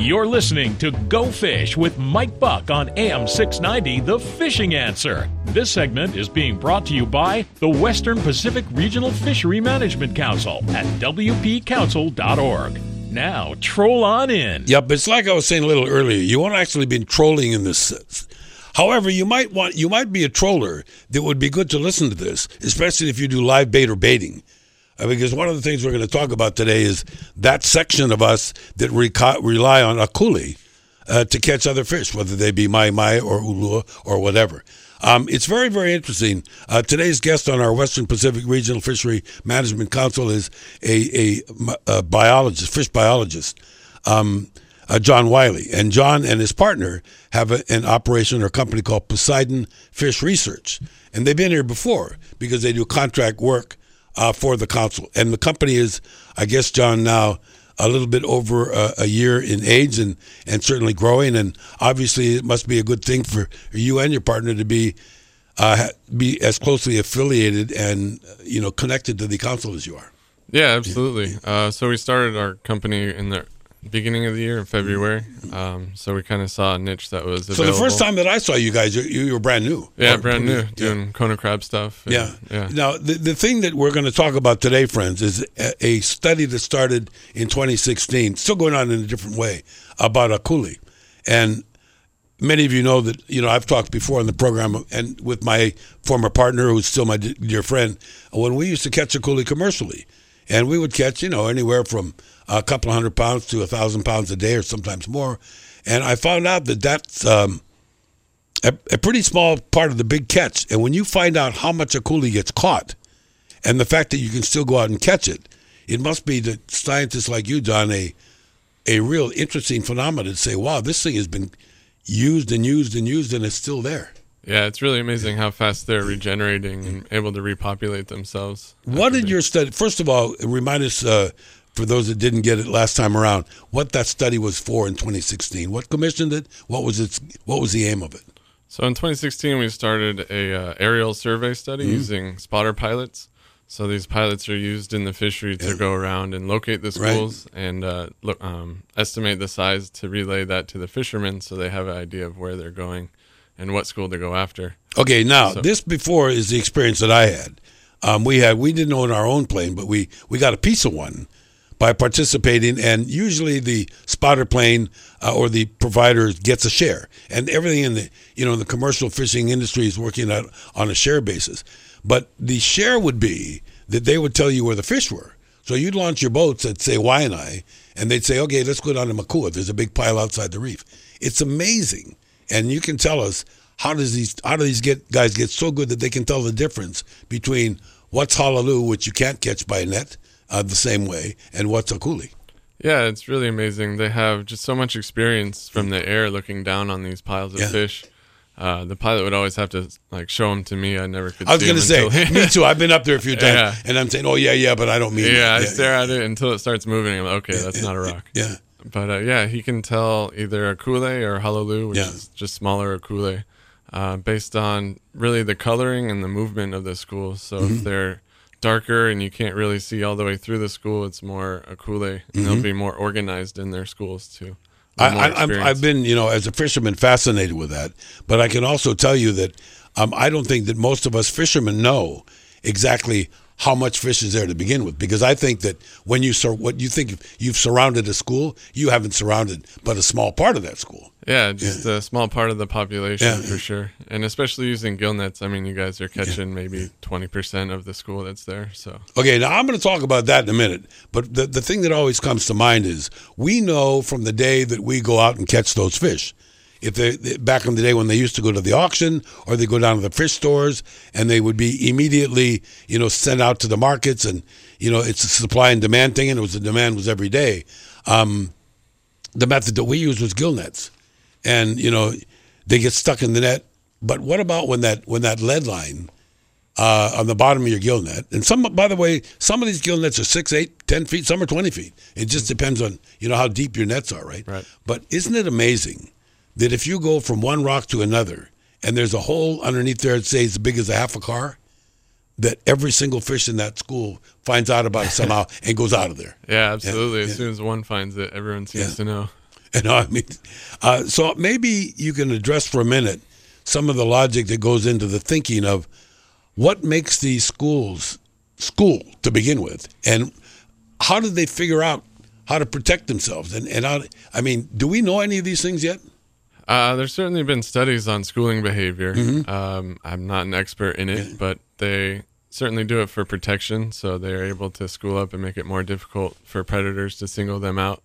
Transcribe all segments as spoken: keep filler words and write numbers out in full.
You're listening to Go Fish with Mike Buck on A M six ninety, The Fishing Answer. This segment is being brought to you by the Western Pacific Regional Fishery Management Council at w p council dot org. Now, troll on in. Yep, it's like I was saying a little earlier. You won't actually be trolling in this. However, you might want you might be a troller that would be good to listen to this, especially if you do live bait or baiting. Uh, because one of the things we're going to talk about today is that section of us that reco- rely on a coulee uh, to catch other fish, whether they be mai-mai or ulua or whatever. Um, it's very, very interesting. Uh, today's guest on our Western Pacific Regional Fishery Management Council is a, a, a biologist, fish biologist, um, uh, John Wiley. And John and his partner have a, an operation or a company called Poseidon Fish Research. And they've been here before because they do contract work Uh, for the council. And the company is, I guess, John, now a little bit over a, a year in age and, and certainly growing. And obviously it must be a good thing for you and your partner to be uh, be as closely affiliated and, you know, connected to the council as you are. Yeah, absolutely. Uh, so we started our company in the beginning of the year in February. Um, so we kind of saw a niche that was available. So the first time that I saw you guys, you, you were brand new. Yeah, or, brand new, yeah. doing Kona crab stuff. And, yeah. yeah. Now, the, the thing that we're going to talk about today, friends, is a, a study that started in twenty sixteen, still going on in a different way, about a coulee. And many of you know that, you know, I've talked before on the program and with my former partner, who's still my dear friend, when we used to catch a coulee commercially. And we would catch, you know, anywhere from a couple of hundred pounds to a thousand pounds a day or sometimes more. And I found out that that's um, a, a pretty small part of the big catch. And when you find out how much a coulee gets caught and the fact that you can still go out and catch it, it must be that scientists like you, John, a, a real interesting phenomenon to say, wow, this thing has been used and used and used and it's still there. Yeah, it's really amazing how fast they're regenerating and able to repopulate themselves. What did your study, first of all, remind us, uh, for those that didn't get it last time around, what that study was for in twenty sixteen. What commissioned it? What was its? What was the aim of it? So in twenty sixteen, we started a uh, aerial survey study mm-hmm. using spotter pilots. So these pilots are used in the fishery to yeah. go around and locate the schools right. and uh, look, um, estimate the size to relay that to the fishermen so they have an idea of where they're going and what school to go after. Okay, now so, this before is the experience that I had. Um, we had we didn't own our own plane, but we, we got a piece of one by participating, and usually the spotter plane uh, or the provider gets a share, and everything in the you know the commercial fishing industry is working out on a share basis. But the share would be that they would tell you where the fish were. So you'd launch your boats at say Waianae, and they'd say, okay, let's go down to Makua. There's a big pile outside the reef. It's amazing, and you can tell us how does these how do these get guys get so good that they can tell the difference between what's halaloo, which you can't catch by a net uh, the same way, and what's a coulee. Yeah, it's really amazing. They have just so much experience from the air looking down on these piles of yeah. fish. Uh, the pilot would always have to like show them to me. I never could. I was see going to say, until... me too. I've been up there a few times, yeah. and I'm saying, "Oh yeah, yeah," but I don't mean. Yeah, it. I stare yeah. at it until it starts moving. I'm like, okay, yeah, that's yeah, not a rock. Yeah, but uh, yeah, he can tell either a coulee or halaloo, which yeah. is just smaller or coulee, uh, based on really the coloring and the movement of the schools. So mm-hmm. if they're darker and you can't really see all the way through the school, it's more a coulee, and mm-hmm. they'll be more organized in their schools too. I, I, I've, I've been, you know, as a fisherman, fascinated with that. But I can also tell you that um, I don't think that most of us fishermen know exactly how much fish is there to begin with. Because I think that when you sur- what you think you've surrounded a school, you haven't surrounded but a small part of that school. Yeah, just yeah. a small part of the population yeah. for sure. And especially using gill nets. I mean, you guys are catching yeah. maybe twenty percent of the school that's there. So okay, now I'm going to talk about that in a minute. But the, the thing that always comes to mind is we know from the day that we go out and catch those fish. If they, they back in the day when they used to go to the auction or they go down to the fish stores and they would be immediately, you know, sent out to the markets, and, you know, it's a supply and demand thing, and it was the demand was every day. Um, the method that we used was gill nets. And, you know, they get stuck in the net. But what about when that when that lead line uh, on the bottom of your gill net, and some, by the way, some of these gill nets are six, eight, ten feet, some are twenty feet. It just depends on, you know, how deep your nets are, right? Right. But isn't it amazing that if you go from one rock to another and there's a hole underneath there that says as big as a half a car, that every single fish in that school finds out about it somehow and goes out of there? Yeah, absolutely. Yeah, as yeah. soon as one finds it, everyone seems yeah. to know. You know, I mean, uh, so maybe you can address for a minute some of the logic that goes into the thinking of what makes these schools school to begin with, and how did they figure out how to protect themselves? And, and how, I mean, do we know any of these things yet? Uh, there's certainly been studies on schooling behavior. Mm-hmm. Um, I'm not an expert in it, Yeah. but they certainly do it for protection. So they're able to school up and make it more difficult for predators to single them out.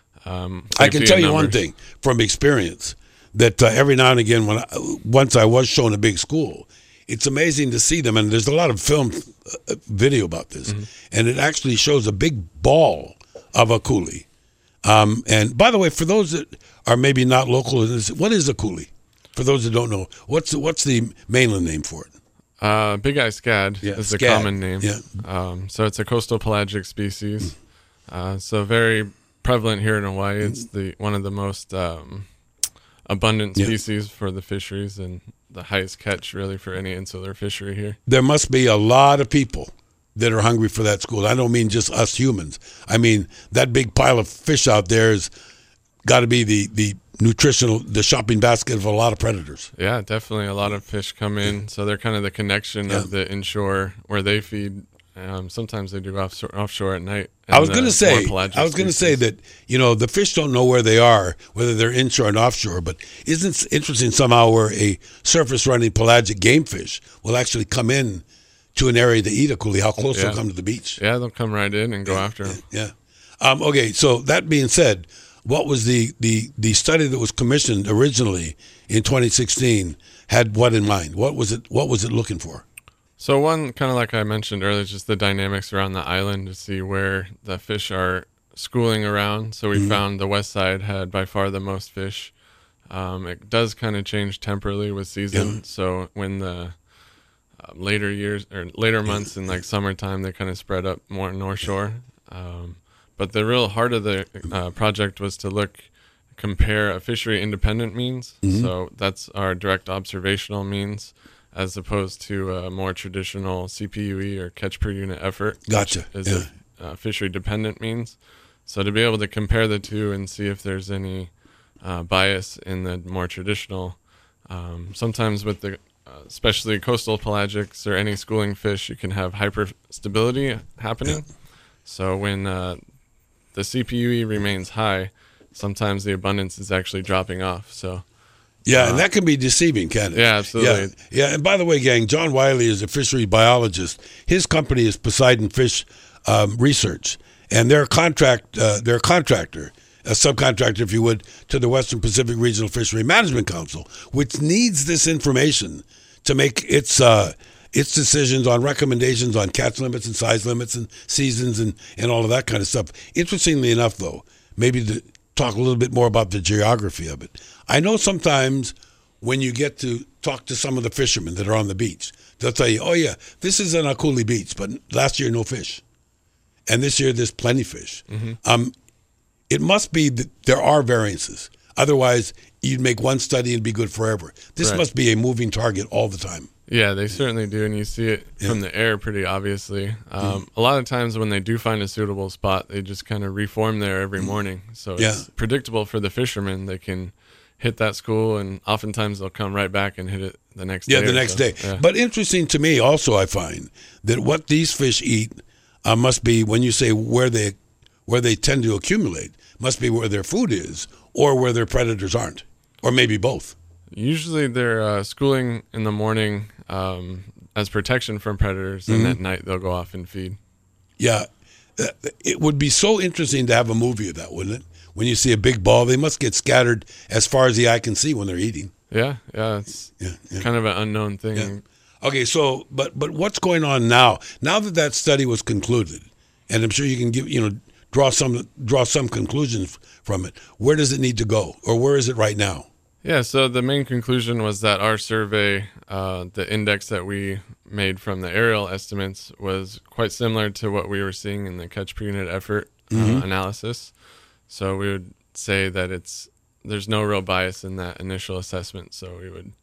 Um, I can safety tell in you one numbers. thing from experience, that uh, every now and again, when I, once I was shown a big school, it's amazing to see them. And there's a lot of film uh, video about this. Mm-hmm. And it actually shows a big ball of a coolie. Um, and by the way, for those that are maybe not local, what is a coolie? For those that don't know, what's the, what's the mainland name for it? Uh, Big Eye Scad Yeah, is the scad. common name. Yeah. Um, so it's a coastal pelagic species. Uh, so very prevalent here in Hawaii. It's the one of the most um, abundant Yeah. species for the fisheries and the highest catch really for any insular fishery here. There must be a lot of people that are hungry for that school. I don't mean just us humans. I mean, that big pile of fish out there has got to be the, the nutritional, the shopping basket of a lot of predators. Yeah, definitely. A lot of fish come in. So they're kind of the connection Yeah. of the inshore where they feed. Um, sometimes they do off, offshore at night. I was and going to the say, more pelagic I was going to say species. that, you know, the fish don't know where they are, whether they're inshore and offshore, but isn't it interesting somehow where a surface running pelagic game fish will actually come in to an area to eat a coolie, how close Yeah. they'll come to the beach. Yeah, they'll come right in and go after them. Yeah. Um, okay, so that being said, what was the, the, the study that was commissioned originally in twenty sixteen had what in mind? What was it, what was it looking for? So one, kind of like I mentioned earlier, just the dynamics around the island to see where the fish are schooling around. So we Mm-hmm. found the west side had by far the most fish. Um, it does kind of change temporally with season. Yeah. So when the uh, later years or later months in like summertime, they kind of spread up more North Shore. Um, but the real heart of the uh, project was to look, compare a fishery independent means. Mm-hmm. So that's our direct observational means, as opposed to a more traditional C P U E or catch per unit effort. Gotcha. Which is Yeah. a uh, fishery dependent means. So to be able to compare the two and see if there's any uh, bias in the more traditional, um, sometimes with the uh, especially coastal pelagics or any schooling fish, you can have hyperstability happening. Yeah. So when uh, the C P U E remains high, sometimes the abundance is actually dropping off. So Yeah, and that can be deceiving, can it? Yeah, absolutely. Yeah, yeah. And by the way, gang, John Wiley is a fishery biologist. His company is Poseidon Fish um, Research, and they're a contract. Uh, they're a contractor, a subcontractor, if you would, to the Western Pacific Regional Fishery Management Council, which needs this information to make its uh, its decisions on recommendations on catch limits and size limits and seasons and, and all of that kind of stuff. Interestingly enough, though, maybe to talk a little bit more about the geography of it. I know sometimes when you get to talk to some of the fishermen that are on the beach, they'll tell you, oh, yeah, this is an Akuli beach, but last year no fish. And this year there's plenty fish. Mm-hmm. Um, it must be that there are variances. Otherwise, you'd make one study and be good forever. This Right. must be a moving target all the time. Yeah, they certainly do, and you see it Yeah. from the air pretty obviously. Um, A lot of times when they do find a suitable spot, they just kind of reform there every morning. So Yeah. it's predictable for the fishermen. They can hit that school, and oftentimes they'll come right back and hit it the next Yeah, day. the or next so. day. Yeah. But interesting to me also, I find that what these fish eat uh, must be, when you say where they where they tend to accumulate, must be where their food is or where their predators aren't, or maybe both. Usually they're uh, schooling in the morning um, as protection from predators, Mm-hmm. and at night they'll go off and feed. Yeah, Uh, it would be so interesting to have a movie of that, wouldn't it? When you see a big ball, they must get scattered as far as the eye can see when they're eating. Yeah, yeah, it's Yeah, yeah. kind of an unknown thing. Yeah. Okay, so but but what's going on now? Now that that study was concluded, and I'm sure you can give you know draw some draw some conclusions from it. Where does it need to go, or where is it right now? Yeah, so the main conclusion was that our survey, uh, the index that we made from the aerial estimates, was quite similar to what we were seeing in the catch per unit effort uh, Mm-hmm. analysis. So we would say that it's there's no real bias in that initial assessment. So we would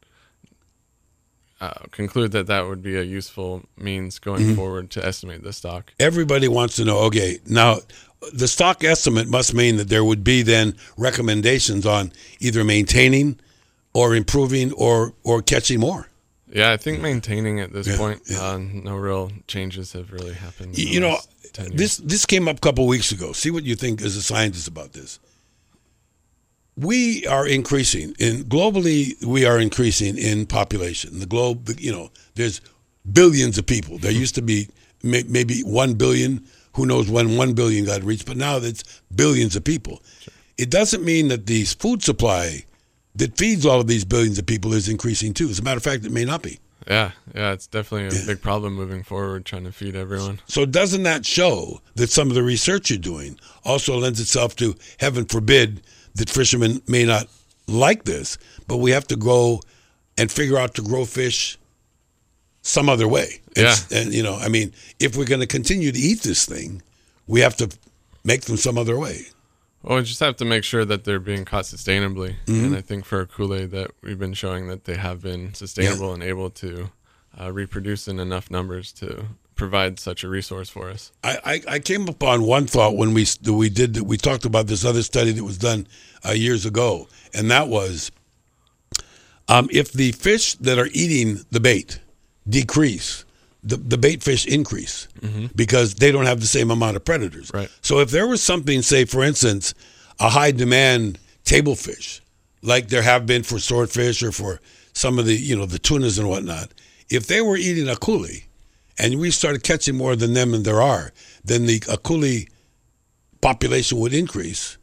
uh, conclude that that would be a useful means going Mm-hmm. forward to estimate the stock. Everybody wants to know. Okay, now the stock estimate must mean that there would be then recommendations on either maintaining or improving or, or catching more. Yeah, I think maintaining at this yeah, point, yeah. Uh, no real changes have really happened. You know, this this came up a couple of weeks ago. See what you think as a scientist about this. We are increasing in globally. We are increasing in population. The globe, you know, there's billions of people. There used to be may, maybe one billion. Who knows when one billion got reached? But now it's billions of people. Sure. It doesn't mean that the food supply that feeds all of these billions of people is increasing too. As a matter of fact, it may not be. Yeah, yeah, it's definitely a yeah. big problem moving forward, trying to feed everyone. So doesn't that show that some of the research you're doing also lends itself to, heaven forbid, that fishermen may not like this, but we have to go and figure out to grow fish some other way. And, yeah. And, you know, I mean, if we're going to continue to eat this thing, we have to make them some other way. Well, we just have to make sure that they're being caught sustainably. Mm-hmm. And I think for Kool-Aid that we've been showing that they have been sustainable yeah. and able to uh, reproduce in enough numbers to provide such a resource for us. I, I, I came upon one thought when we we did we talked about this other study that was done uh, years ago, and that was um, if the fish that are eating the bait decrease, the, the bait fish increase mm-hmm. because they don't have the same amount of predators. Right. So if there was something, say, for instance, a high demand table fish, like there have been for swordfish or for some of the, you know, the tunas and whatnot, if they were eating a coolie and we started catching more than them than there are, then the a coolie population would increase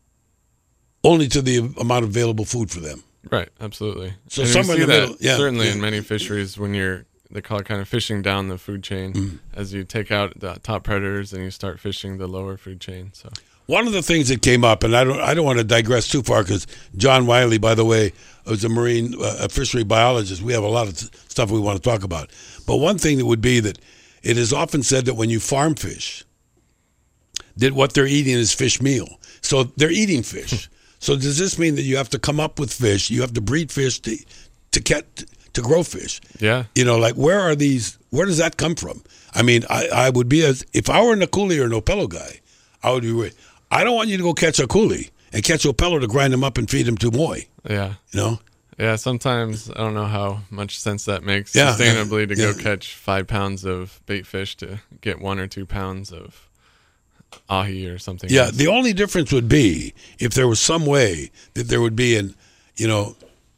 only to the amount of available food for them. Right, absolutely. So and somewhere we in see the that middle, yeah, certainly yeah. in many fisheries when you're, they call it kind of fishing down the food chain mm. as you take out the top predators and you start fishing the lower food chain. So one of the things that came up, and I don't, I don't want to digress too far because John Wiley, by the way, was a marine, uh, a fishery biologist. We have a lot of stuff we want to talk about. But one thing that would be that it is often said that when you farm fish, that what they're eating is fish meal. So they're eating fish. So does this mean that you have to come up with fish? You have to breed fish to to get to grow fish? Yeah. You know, like where are these? Where does that come from? I mean, I, I would be as if I were an Akuli or an Opello guy, I would be. I don't want you to go catch a Akuli and catch Opello to grind him up and feed him to moi. Yeah. You know. Yeah. Sometimes I don't know how much sense that makes yeah, sustainably yeah, to yeah. go catch five pounds of bait fish to get one or two pounds of ahi or something. Yeah, else. the only difference would be if there was some way that there would be an, you know,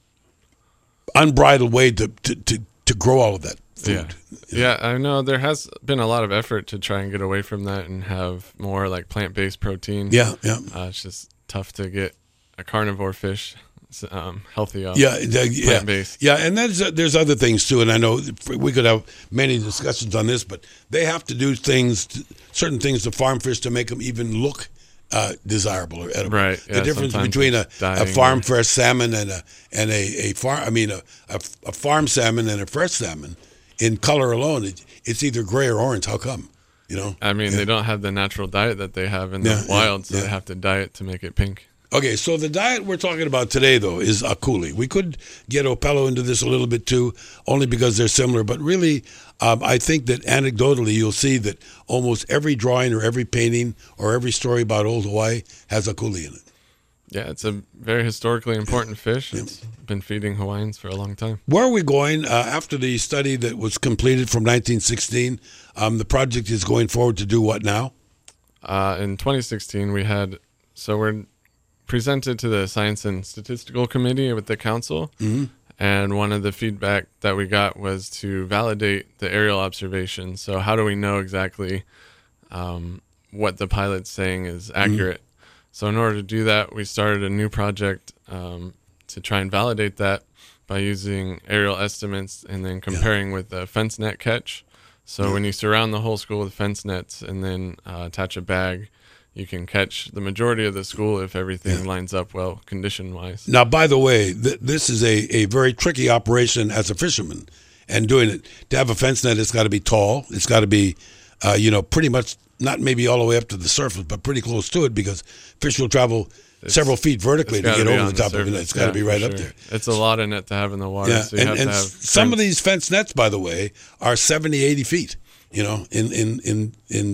unbridled way to, to, to, to grow all of that food. Yeah. Yeah, I know there has been a lot of effort to try and get away from that and have more like plant-based protein. Yeah, yeah. Uh, it's just tough to get a carnivore fish um, healthy off yeah, yeah, plant-based. Yeah, and there's, there's other things too, and I know we could have many discussions on this, but they have to do things, to, certain things to farm fish to make them even look uh, desirable or edible. Right. The Yeah, difference between a, a farm or... fresh salmon and a and a, a farm, I mean a, a, a farm salmon and a fresh salmon, in color alone, it, it's either gray or orange. How come? You know. I mean, yeah. they don't have the natural diet that they have in the yeah, wild, yeah, so yeah. they have to dye it to make it pink. Okay, so the diet we're talking about today, though, is Akuli. We could get Opello into this a little bit, too, only because they're similar. But really, um, I think that anecdotally, you'll see that almost every drawing or every painting or every story about old Hawaii has Akuli in it. Yeah, it's a very historically important fish. It's been feeding Hawaiians for a long time. Where are we going? Uh, after the study that was completed from nineteen sixteen, um, the project is going forward to do what now? Uh, in twenty sixteen, we had, so we're presented to the Science and Statistical Committee with the council, mm-hmm. and one of the feedback that we got was to validate the aerial observations. So how do we know exactly um, what the pilot's saying is accurate? Mm-hmm. So in order to do that, we started a new project um, to try and validate that by using aerial estimates and then comparing yeah. with the fence net catch. So yeah. when you surround the whole school with fence nets and then uh, attach a bag, you can catch the majority of the school if everything yeah. lines up well condition-wise. Now, by the way, th- this is a, a very tricky operation as a fisherman. And doing it, to have a fence net, it's got to be tall. It's got to be, uh, you know, pretty much not maybe all the way up to the surface, but pretty close to it because fish will travel it's, several feet vertically to get over the top the of it. It's got to yeah, be right sure. up there. It's a lot of net to have in the water. Yeah, so you and, have and to have some fence. of these fence nets, by the way, are seventy, eighty feet, you know, in in in in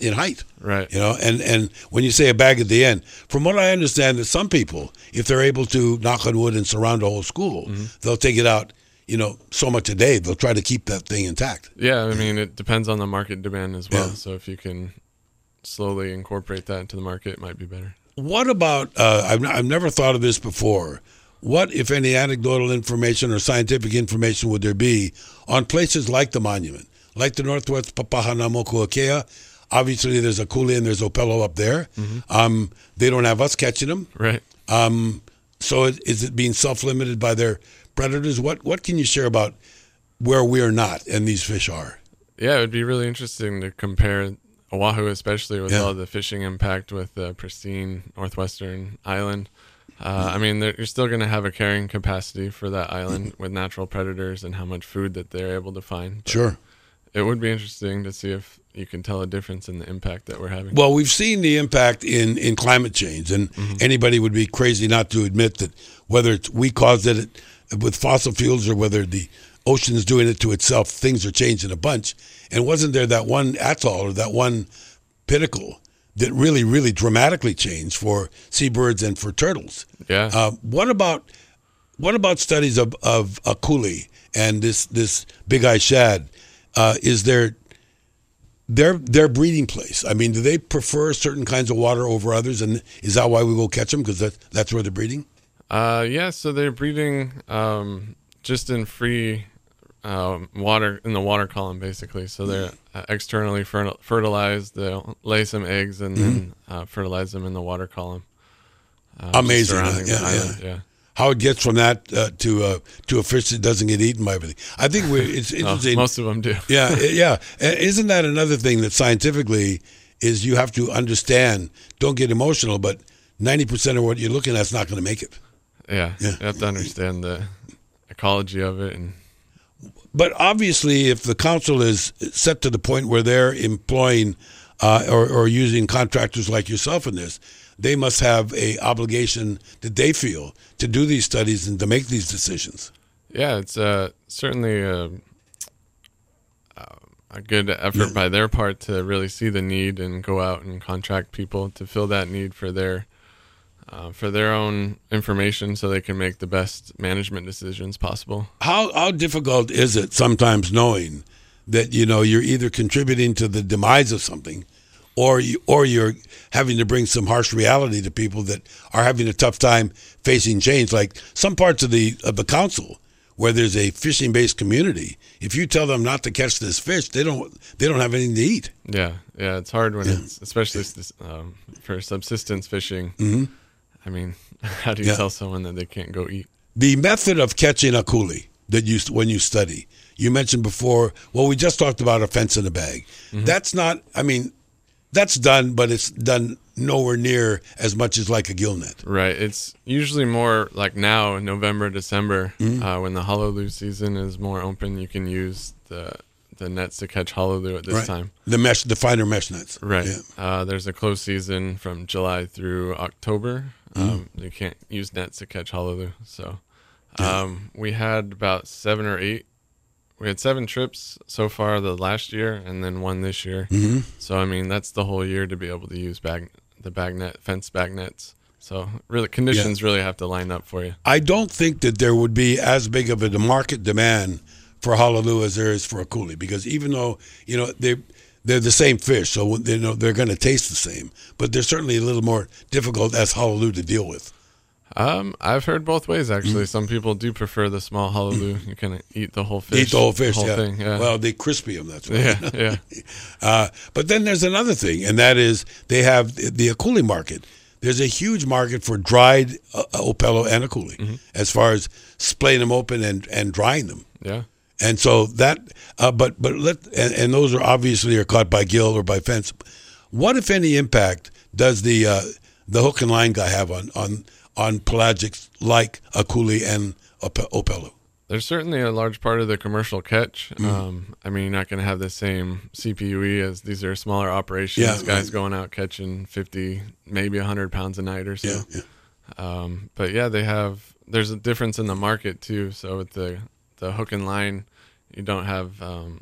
in height. Right. You know, and, and when you say a bag at the end, from what I understand, that some people, if they're able to knock on wood and surround a whole school, mm-hmm. they'll take it out, you know, so much a day. They'll try to keep that thing intact. Yeah, I mean, it depends on the market demand as well. Yeah. So if you can slowly incorporate that into the market, it might be better. What about, uh, I've, I've never thought of this before, what, if any, anecdotal information or scientific information would there be on places like the monument, like the Northwest Papahanaumokuakea? Obviously, there's a Kuli and there's Opelo up there. Mm-hmm. Um, they don't have us catching them. Right. Um, so is, is it being self-limited by their predators? What What can you share about where we are not and these fish are? Yeah, it would be really interesting to compare Oahu, especially with yeah. all the fishing impact with the pristine northwestern island. Uh, I mean, you're still going to have a carrying capacity for that island mm-hmm. with natural predators and how much food that they're able to find. But sure. It would be interesting to see if you can tell a difference in the impact that we're having. Well, we've seen the impact in, in climate change, and mm-hmm. anybody would be crazy not to admit that whether it's we caused it with fossil fuels or whether the ocean's doing it to itself, things are changing a bunch. And wasn't there that one atoll or that one pinnacle that really, really dramatically changed for seabirds and for turtles? Yeah. Uh, what about what about studies of of a Kuli and this this big eye shad? Uh, is there their their breeding place? I mean, do they prefer certain kinds of water over others, and is that why we go catch them because that that's where they're breeding? Uh, yeah. So they're breeding um, just in free um, water in the water column, basically. So they're uh, externally fer- fertilized. They'll lay some eggs and mm-hmm. then uh, fertilize them in the water column. Uh, Amazing, uh, yeah, the island. yeah. yeah. How it gets from that uh, to uh, to a fish that doesn't get eaten by everything. I think we're, it's interesting. Oh, most of them do. yeah, yeah. Isn't that another thing that scientifically is you have to understand? Don't get emotional, but ninety percent of what you're looking at is not going to make it. Yeah, yeah, you have to understand the ecology of it. And but obviously, if the council is set to the point where they're employing uh, or, or using contractors like yourself in this, they must have a obligation that they feel to do these studies and to make these decisions. Yeah, it's uh, certainly a, a good effort yeah. by their part to really see the need and go out and contract people to fill that need for their uh, for their own information, so they can make the best management decisions possible. How how difficult is it sometimes knowing that you know you're either contributing to the demise of something, or you, or you're having to bring some harsh reality to people that are having a tough time facing change. Like some parts of the of the council where there's a fishing-based community, if you tell them not to catch this fish, they don't they don't have anything to eat. Yeah, yeah, it's hard when yeah. it's especially um, for subsistence fishing. Mm-hmm. I mean, how do you yeah. tell someone that they can't go eat? The method of catching a Kuli that you when you study, you mentioned before. Well, we just talked about a fence in a bag. Mm-hmm. That's not. I mean. That's done, but it's done nowhere near as much as like a gill net. Right. It's usually more like now in November, December, mm-hmm. uh, when the Halolu season is more open. You can use the the nets to catch Halolu at this right. time. The mesh, the finer mesh nets. Right. Yeah. Uh, there's a close season from July through October. Mm-hmm. Um, you can't use nets to catch Halolu. So um, yeah. we had about seven or eight. We had seven trips so far the last year, and then one this year. Mm-hmm. So I mean, that's the whole year to be able to use bag the bag net fence bag nets. So really, conditions yeah. really have to line up for you. I don't think that there would be as big of a market demand for Halolu as there is for a Kuli, because even though you know they they're the same fish, so they know they're going to taste the same, but they're certainly a little more difficult as Halolu to deal with. Um, I've heard both ways actually. Mm. Some people do prefer the small Halolu. Mm. You can eat the whole fish. Eat the whole fish, the whole yeah. Thing, yeah. Well, they crispy them. That's right. Yeah, yeah. uh, but then there's another thing, and that is they have the, the Akuli market. There's a huge market for dried uh, Opelo and Akuli, mm-hmm. as far as splaying them open and, and drying them. Yeah. And so that, uh, but but let and, and those are obviously are caught by gill or by fence. What, if any, impact does the uh, the hook and line guy have on on on pelagics like a Kuli and Opelo? There's certainly a large part of the commercial catch. Mm. Um, I mean, you're not going to have the same C P U E as these are smaller operations. Yeah, Guys right. going out catching fifty, maybe one hundred pounds a night or so. Yeah, yeah. Um, but yeah, they have. There's a difference in the market too. So with the the hook and line, you don't have um,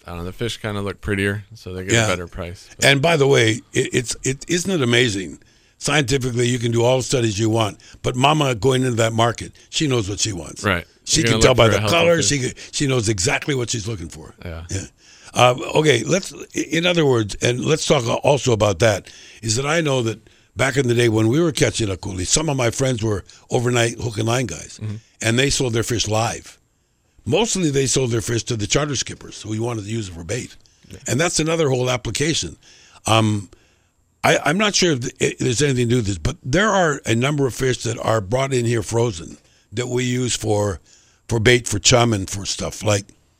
I don't know, the fish kind of look prettier, so they get Yeah. a better price. But And by the way, it, it's it isn't it amazing? Scientifically, you can do all the studies you want, but Mama going into that market, she knows what she wants. Right. She You're can gonna tell look by for a the healthy color. fish. She can- she knows exactly what she's looking for. Yeah. Yeah. Uh, okay. Let's. In other words, and let's talk also about that. Is that I know that back in the day when we were catching a coulee, some of my friends were overnight hook and line guys, Mm-hmm. and they sold their fish live. Mostly, they sold their fish to the charter skippers who wanted to use it for bait, and that's another whole application. Um, I, I'm not sure if th- there's anything to do with this, but there are a number of fish that are brought in here frozen that we use for for bait, for chum, and for stuff like,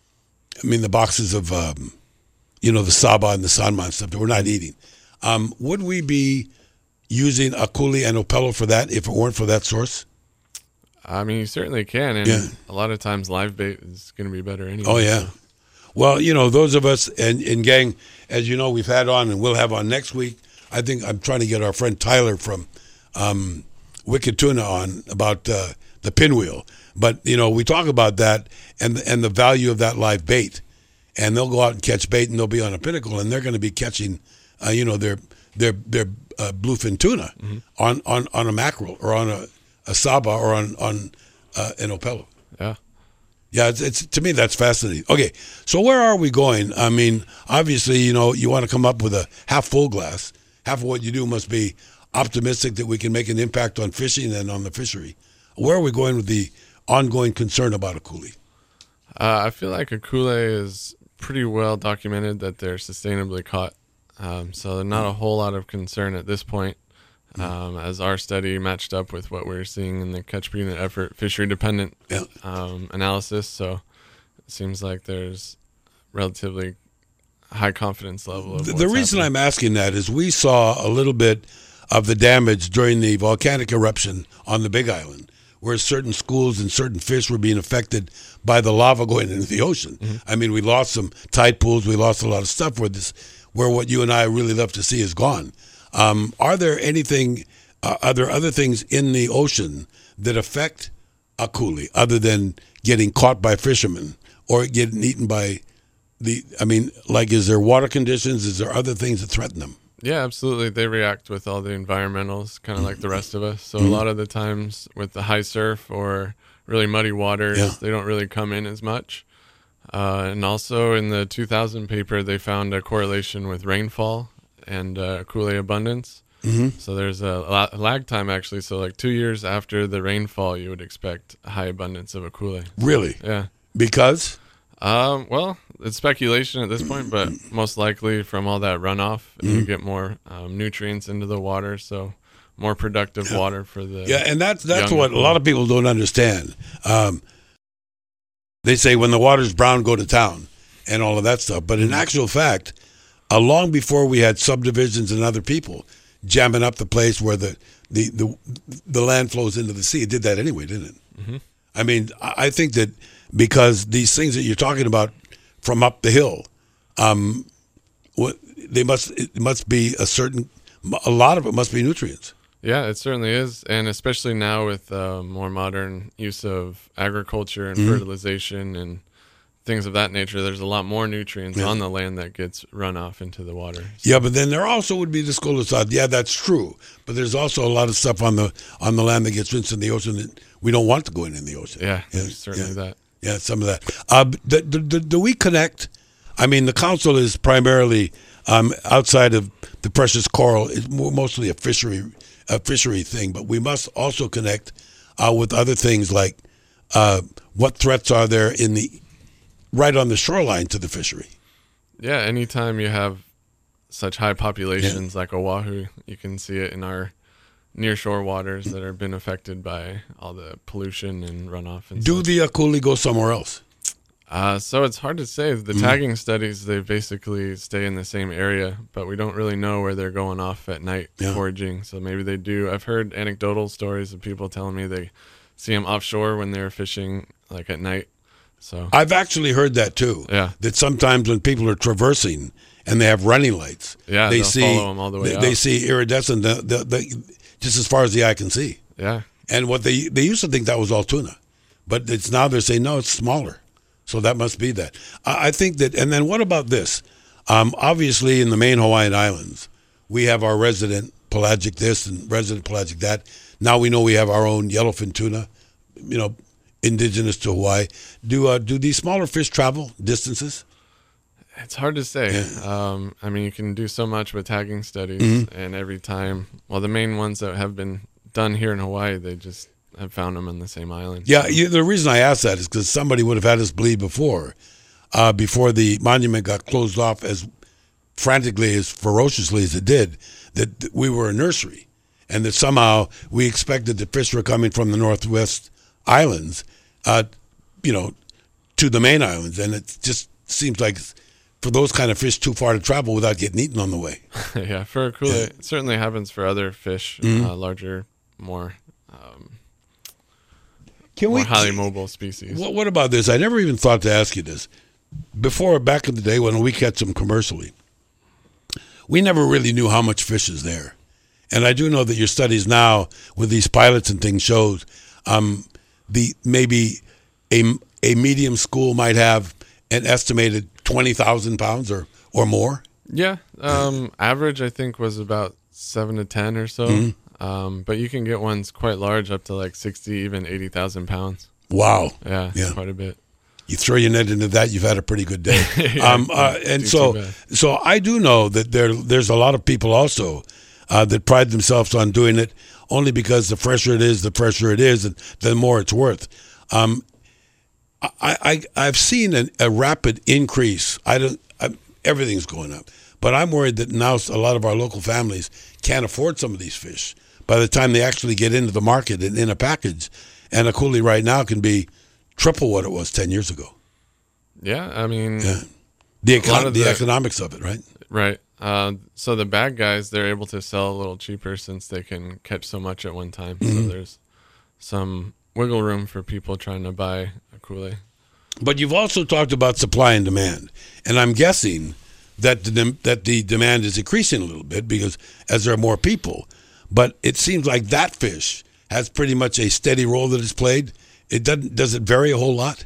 I mean, the boxes of, um, you know, the saba and the sanma and stuff that we're not eating. Um, would we be using a coulee and opello for that if it weren't for that source? I mean, you certainly can, and Yeah. a lot of times live bait is going to be better anyway. Oh, yeah. so. Well, you know, those of us, and, and gang, as you know, we've had on and we'll have on next week. I think I'm trying to get our friend Tyler from um, Wicked Tuna on about uh, the pinwheel. But, you know, we talk about that and, and the value of that live bait. And they'll go out and catch bait and they'll be on a pinnacle and they're going to be catching, uh, you know, their their their uh, bluefin tuna Mm-hmm. on, on, on a mackerel or on a, a saba or on, on uh, an opello. Yeah. Yeah, it's, it's to me that's fascinating. Okay, so where are we going? I mean, obviously, you know, you want to come up with a half full glass. Half of what you do must be optimistic that we can make an impact on fishing and on the fishery. Where are we going with the ongoing concern about a coulee? Uh, I feel like a coulee is pretty well documented that they're sustainably caught. Um, so not a whole lot of concern at this point, um, as our study matched up with what we're seeing in the catch per unit effort fishery dependent Yeah. um, analysis. So it seems like there's relatively high confidence level. Of The, what's the reason happening. I'm asking that is we saw a little bit of the damage during the volcanic eruption on the Big Island, where certain schools and certain fish were being affected by the lava going into the ocean. Mm-hmm. I mean, we lost some tide pools, we lost a lot of stuff where this, where what you and I really love to see is gone. Um, are there anything? Uh, are there other things in the ocean that affect a coulee other than getting caught by fishermen or getting eaten by the? I mean, like, is there water conditions? Is there other things that threaten them? Yeah, absolutely. They react with all the environmentals, kind of like the rest of us. So a lot of the times with the high surf or really muddy waters, Yeah. they don't really come in as much. Uh, and also in the two thousand paper, they found a correlation with rainfall and uh, coulee abundance. Mm-hmm. So there's a la- lag time actually. So like two years after the rainfall, you would expect a high abundance of a coulee. Really? Yeah. Because? Um, well, it's speculation at this point, but most likely from all that runoff, you get more um, nutrients into the water, so more productive water for the Yeah, and that's that's young what a lot of people don't understand. Um, they say when the water's brown, go to town, and all of that stuff. But in actual fact, uh, long before we had subdivisions and other people jamming up the place where the the the, the land flows into the sea, it did that anyway, didn't it? Mm-hmm. I mean, I I think that because these things that you're talking about from up the hill, um, what they must it must be a certain a lot of it must be nutrients. Yeah, it certainly is, and especially now with uh, more modern use of agriculture and Mhm. fertilization and things of that nature, there's a lot more nutrients Yeah. on the land that gets run off into the water. Yeah, but then there also would be the school of thought. Yeah, that's true. But there's also a lot of stuff on the on the land that gets rinsed in the ocean that we don't want to go in in the ocean. Yeah, Yeah, there's certainly yeah. that. Yeah, some of that. Uh, do, do, do we connect? I mean, the council is primarily um, outside of the precious coral. It's more, mostly a fishery a fishery thing, but we must also connect uh, with other things like uh, what threats are there in the right on the shoreline to the fishery. Yeah, anytime you have such high populations like Oahu, you can see it in our nearshore waters that have been affected by all the pollution and runoff. And Do such. the uh, coulee go somewhere else? Uh, so it's hard to say. The Mm-hmm. tagging studies, they basically stay in the same area, but we don't really know where they're going off at night Yeah. foraging. So maybe they do. I've heard anecdotal stories of people telling me they see them offshore when they're fishing, like at night. So I've actually heard that too. Yeah. That sometimes when people are traversing and they have running lights, Yeah, they they'll see follow 'em all the way they, they out. see iridescent the, the, the, just as far as the eye can see. yeah, And what they they used to think that was all tuna, but it's now they're saying no, it's smaller. So that must be that. I, I think that, and then what about this? Um, obviously, in the main Hawaiian Islands, we have our resident pelagic this and resident pelagic that. Now we know we have our own yellowfin tuna, you know, indigenous to Hawaii. Do uh, do these smaller fish travel distances? It's hard to say. Yeah. Um, I mean, you can do so much with tagging studies, mm-hmm. and every time, well, the main ones that have been done here in Hawaii, they just have found them on the same island. Yeah, you, the reason I asked that is because somebody would have had us believe before, uh, before the monument got closed off as frantically, as ferociously as it did, that we were a nursery, and that somehow we expected the fish were coming from the Northwest Islands, uh, you know, to the main islands, and it just seems like for those kind of fish too far to travel without getting eaten on the way. Yeah, for akula, yeah. It certainly happens for other fish, mm-hmm. uh, larger, more, um, Can more we, highly mobile species. What, what about this? I never even thought to ask you this. Before, back in the day when we catch them commercially, we never really knew how much fish is there. And I do know that your studies now with these pilots and things shows um, the maybe a, a medium school might have an estimated twenty thousand pounds or, or more. Yeah. Um, average, I think, was about seven to ten or so. Mm-hmm. Um, but you can get ones quite large, up to like sixty, even eighty thousand pounds. Wow. Yeah, yeah, quite a bit. You throw your net into that, you've had a pretty good day. yeah, um, uh, and so so I do know that there there's a lot of people also uh, that pride themselves on doing it only because the fresher it is, the fresher it is, and the more it's worth. Um, I, I, I've seen an, a rapid increase. I don't. I, everything's going up, but I'm worried that now a lot of our local families can't afford some of these fish by the time they actually get into the market and in a package. And a coulee right now can be triple what it was ten years ago. Yeah, I mean, yeah. the econ- the, the economics of it, right? Right. Uh, so the bag guys, they're able to sell a little cheaper since they can catch so much at one time. Mm-hmm. So there's some wiggle room for people trying to buy a coulee. But you've also talked about supply and demand, and I'm guessing that the that the demand is increasing a little bit because as there are more people. But it seems like that fish has pretty much a steady role that it's played. It doesn't. Does it vary a whole lot?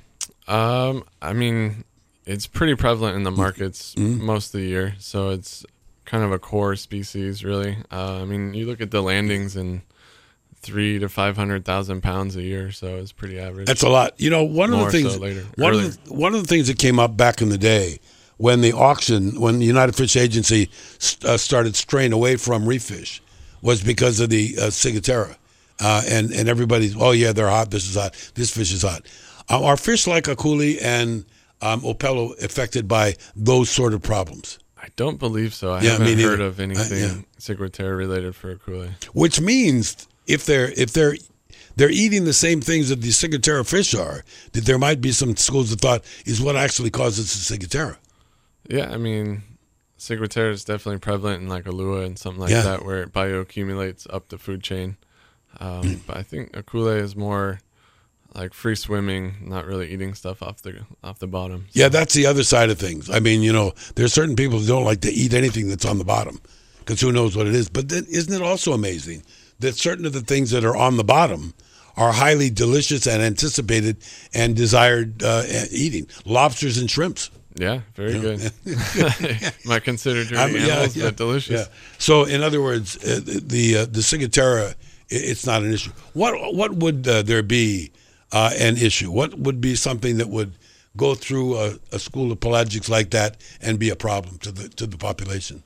Um, I mean, it's pretty prevalent in the markets mm-hmm. most of the year, so it's kind of a core species, really. Uh, I mean, you look at the landings and three to five hundred thousand pounds a year, so it's pretty average. That's a lot. You know, one More of the things. So later, one earlier. of the one of the things that came up back in the day when the auction, when the United Fish Agency uh, started straying away from reef fish, was because of the uh, ciguatera. Uh, and, and everybody's, oh, yeah, they're hot, this is hot, this fish is hot. Uh, are fish like a coulee and um, Opelo affected by those sort of problems? I don't believe so. I yeah, haven't heard neither. of anything uh, yeah. ciguatera related for a coulee. Which means if they're if they're they're eating the same things that the ciguatera fish are, that there might be some schools of thought is what actually causes the ciguatera. Yeah, I mean, ciguatera is definitely prevalent in like a lua and something like yeah. that, where it bioaccumulates up the food chain. Um, mm. But I think a coulee is more like free swimming, not really eating stuff off the off the bottom. So. Yeah, that's the other side of things. I mean, you know, there's certain people who don't like to eat anything that's on the bottom because who knows what it is. But then, isn't it also amazing that certain of the things that are on the bottom are highly delicious and anticipated and desired uh, eating? Lobsters and shrimps. Yeah, very you know? good. Might consider dirty I mean, yeah, animals, yeah, but delicious. Yeah. So, in other words, uh, the uh, the ciguatera, it's not an issue. What what would uh, there be uh, an issue? What would be something that would go through a, a school of pelagics like that and be a problem to the to the population?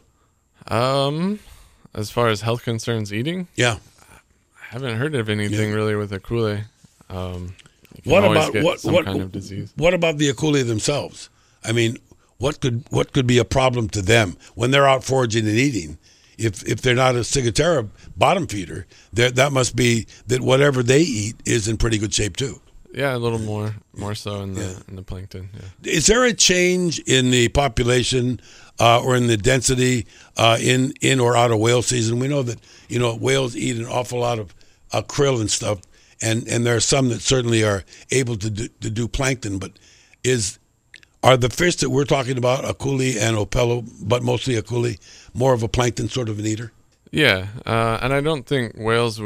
Um, as far as health concerns, eating. Yeah, I haven't heard of anything yeah. really with a coulee. Um, what about what some what kind of disease? What about the coulee themselves? I mean, what could what could be a problem to them when they're out foraging and eating? If if they're not a ciguatera bottom feeder, that must be that whatever they eat is in pretty good shape too. Yeah, a little more more so in the yeah. in the plankton. Yeah. Is there a change in the population uh, or in the density uh, in in or out of whale season? We know that you know whales eat an awful lot of uh, krill and stuff, and, and there are some that certainly are able to do, to do plankton. But is Are the fish that we're talking about, a coulee and Opelo, but mostly a coulee, more of a plankton sort of an eater? Yeah, uh, and I don't think whales would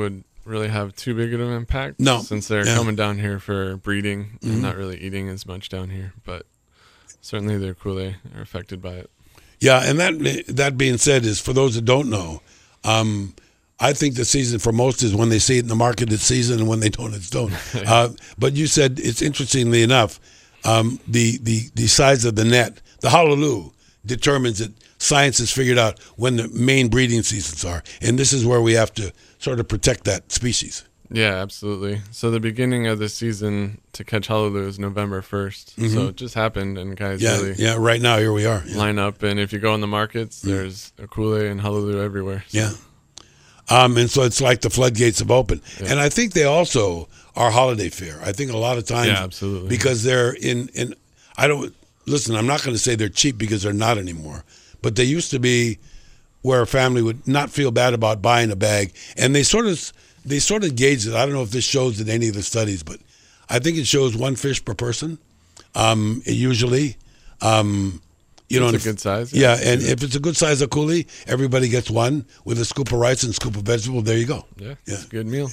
really have too big of an impact. No. Since they're Yeah. coming down here for breeding Mhm. and not really eating as much down here. But certainly they're cool. They are affected by it. Yeah, and that that being said, is for those that don't know, um, I think the season for most is when they see it in the market, it's season, and when they don't, it's don't. uh, but you said, it's interestingly enough, um, the, the, the size of the net, the Hallelujah, determines that science has figured out when the main breeding seasons are. And this is where we have to sort of protect that species. Yeah, absolutely. So the beginning of the season to catch Hallelujah is November first. Mhm. So it just happened, and guys Yeah, really yeah. Right now, here we are. Yeah. line up. And if you go in the markets, there's a Akule and Hallelujah everywhere. So. Yeah. Um, and so it's like the floodgates have opened. Yeah. And I think they also are holiday fare. I think a lot of times, Yeah, absolutely. because they're in, in I don't, listen, I'm not going to say they're cheap because they're not anymore, but they used to be where a family would not feel bad about buying a bag. And they sort of, they sort of gauge it. I don't know if this shows in any of the studies, but I think it shows one fish per person, um, usually. Um, You know, It's and a if- good size. Yeah, and if it's a good size of coulis, everybody gets one with a scoop of rice and a scoop of vegetable. There you go. Yeah, Yeah. it's a good meal.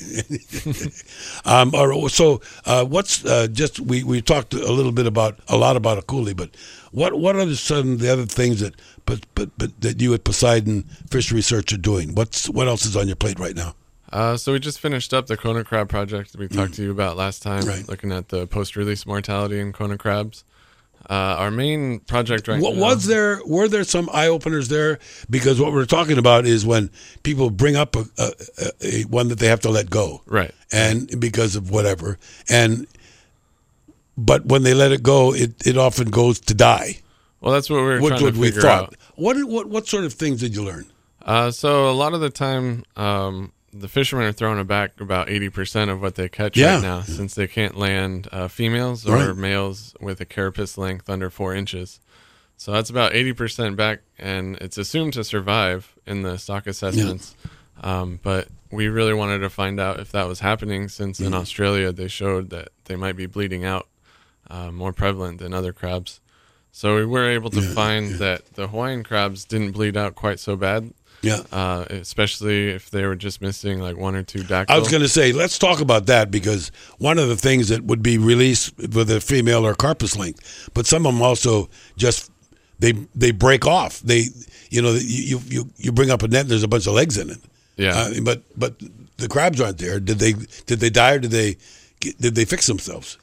Um, or, so, uh, what's uh, just we, we talked a little bit about a lot about a coulis, but what what are some of the other things that but, but but that you at Poseidon Fish Research are doing? What's what else is on your plate right now? Uh, so we just finished up the Kona crab project that we talked to you about last time, Mm. Right. looking at the post-release mortality in Kona crabs. Uh, our main project right What, now. was there? Were there some eye openers there? Because what we're talking about is when people bring up a, a, a, a one that they have to let go, Right. and because of whatever, and but when they let it go, it, it often goes to die. Well, that's what we were What trying would to we figure thought? out. What what what sort of things did you learn? Uh, so a lot of the time, um, the fishermen are throwing back about eighty percent of what they catch Yeah. right now, since they can't land uh, females or Right. males with a carapace length under four inches. So that's about eighty percent back, and it's assumed to survive in the stock assessments. Um, but we really wanted to find out if that was happening, since in Mhm. Australia they showed that they might be bleeding out, uh, more prevalent than other crabs. So we were able to Yeah, find yeah. that the Hawaiian crabs didn't bleed out quite so bad. Yeah. Uh, especially if they were just missing like one or two dactyl. I was going to say, let's talk about that, because one of the things that would be released with a female or carpus length, but some of them also just they they break off. They you know you you you bring up a net, and there's a bunch of legs in it. Yeah. Uh, but but the crabs aren't there. Did they did they die or did they did they fix themselves?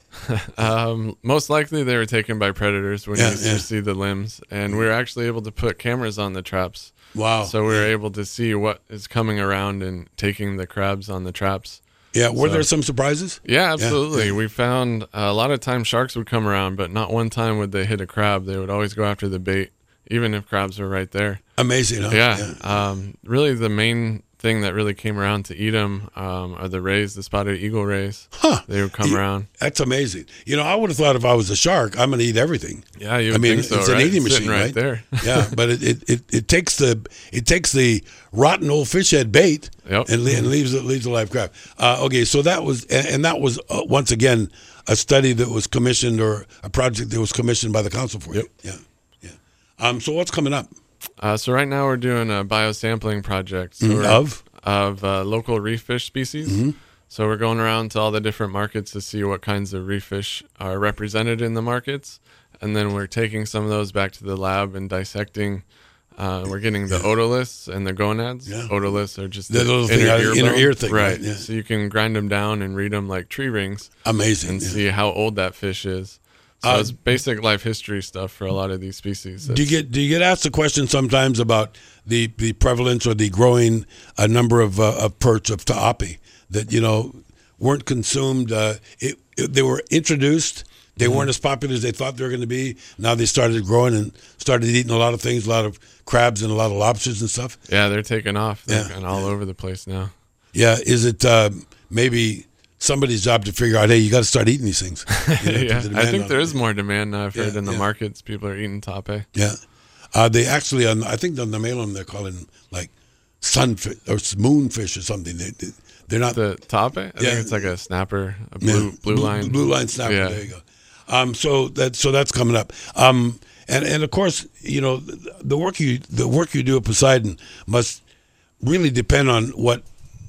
Um, most likely they were taken by predators when Yeah, you yeah. see the limbs, and we were actually able to put cameras on the traps. Wow. So we were able to see what is coming around and taking the crabs on the traps. Yeah. Were So- there some surprises? Yeah, absolutely. yeah. We found uh, a lot of times sharks would come around, but not one time would they hit a crab. They would always go after the bait, even if crabs were right there. Amazing. Huh? Yeah. Um, really, the main thing that really came around to eat them um, are the rays, the spotted eagle rays. Huh. They would come You- around. That's amazing. You know, I would have thought if I was a shark, I'm going to eat everything. Yeah, you I would mean, think so, it's right? an eating Sitting machine, right right? there. Yeah, but it, it, it, it takes the it takes the rotten old fish head bait Yep. and, le- and leaves it leaves a live crab. Uh, okay, so that was and, and that was uh, once again a study that was commissioned or a project that was commissioned by the council for you. Yeah, yeah. Um, so what's coming up? Uh, so right now we're doing a biosampling project so Mm, we're- of? of uh, local reef fish species. Mm-hmm. So we're going around to all the different markets to see what kinds of reef fish are represented in the markets, and then we're taking some of those back to the lab and dissecting. Uh, we're getting the otoliths and the gonads. Yeah. Otoliths are just The the, little thing inner, out of ear the inner bone. ear thing, right, right? yeah. So you can grind them down and read them like tree rings Amazing. and yeah. see how old that fish is. So Uh, it's basic life history stuff for a lot of these species. Do you get do you get asked the question sometimes about the, the prevalence or the growing uh, number of uh, of perch of ta'api that you know weren't consumed? Uh, it, it, they were introduced. They Mm-hmm. weren't as popular as they thought they were going to be. Now they started growing and started eating a lot of things, a lot of crabs and a lot of lobsters and stuff. Yeah, they're taking off. They're Yeah, kind of all over the place now. Yeah, is it uh, maybe somebody's job to figure out? Hey, you got to start eating these things. You know, yeah, the I demand think on there it. is more demand now. I've heard Yeah, in the yeah. markets, people are eating tape. Yeah, uh, they actually on I think on the mainland they're calling like sunfish or moonfish or something. They, they they're not The tape? I Yeah. think it's like a snapper, a blue yeah, blue line. blue line snapper. Yeah. There you go. Um, so that so that's coming up. Um, and and of course you know the, the work you the work you do at Poseidon must really depend on what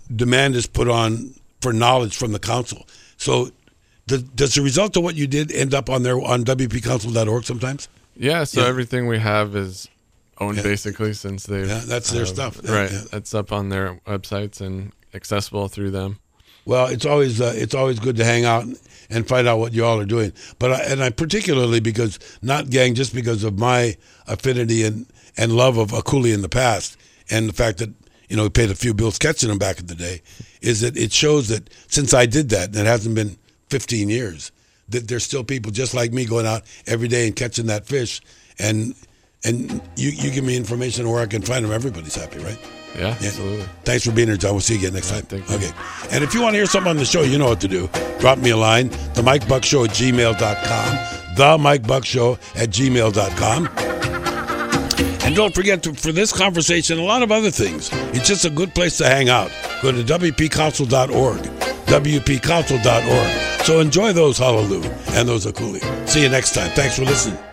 demand is put on for knowledge from the council. So does, does the result of what you did end up on there on W P council dot org sometimes? Yeah, so yeah. everything we have is owned yeah. basically since they've... Yeah, that's their uh, stuff. Right, yeah. that's up on their websites and accessible through them. Well, it's always uh, it's always good to hang out and find out what you all are doing. But I, and I particularly because not gang just because of my affinity and, and love of Akuli in the past, and the fact that you know we paid a few bills catching them back in the day, is that it shows that since I did that, and it hasn't been fifteen years, that there's still people just like me going out every day and catching that fish, and and you you give me information where I can find them. Everybody's happy, right? Yeah, yeah, absolutely. Thanks for being here, John. We'll see you again next Yeah, time. thank you. Okay. And if you want to hear something on the show, you know what to do. Drop me a line, the Mike Buck Show at gmail dot com, the Mike Buck Show at gmail dot com. And don't forget, to, for this conversation, a lot of other things, it's just a good place to hang out. Go to W P council dot org, W P council dot org. So enjoy those Hallelujah and those Akuli. See you next time. Thanks for listening.